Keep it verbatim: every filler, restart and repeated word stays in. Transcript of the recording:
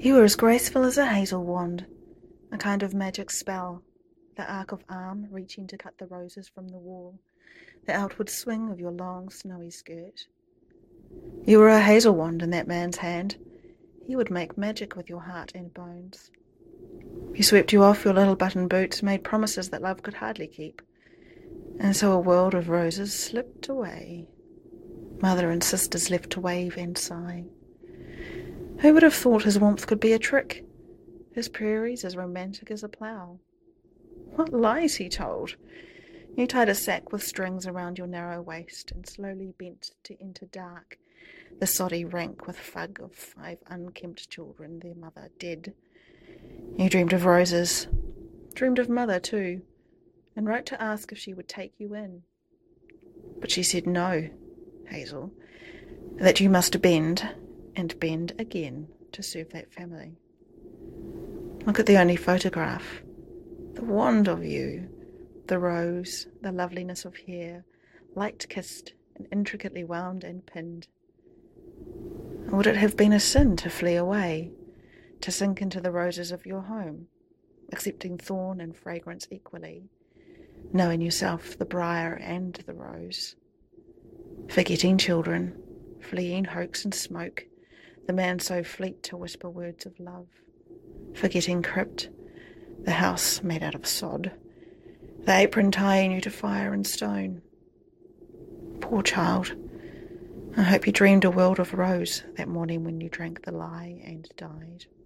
You were as graceful as a hazel wand, a kind of magic spell, the arc of arm reaching to cut the roses from the wall, the outward swing of your long snowy skirt. You were a hazel wand in that man's hand. He would make magic with your heart and bones. He swept you off your little button boots, made promises that love could hardly keep, and so a world of roses slipped away, mother and sisters left to wave and sigh. Who would have thought his warmth could be a trick, his prairies as romantic as a plough? What lies he told! You tied a sack with strings around your narrow waist and slowly bent to enter dark, the soddy rank with fug of five unkempt children, their mother dead. You dreamed of roses, dreamed of mother too, and wrote to ask if she would take you in. But she said no, Hazel, that you must bend and bend again to serve that family. Look at the only photograph, the wand of you, the rose, the loveliness of hair, light-kissed and intricately wound and pinned. Would it have been a sin to flee away, to sink into the roses of your home, accepting thorn and fragrance equally, knowing yourself the briar and the rose, forgetting children, fleeing hoax and smoke, the man so fleet to whisper words of love, forgetting crypt, the house made out of sod, the apron tying you to fire and stone? Poor child, I hope you dreamed a world of rose that morning when you drank the lie and died.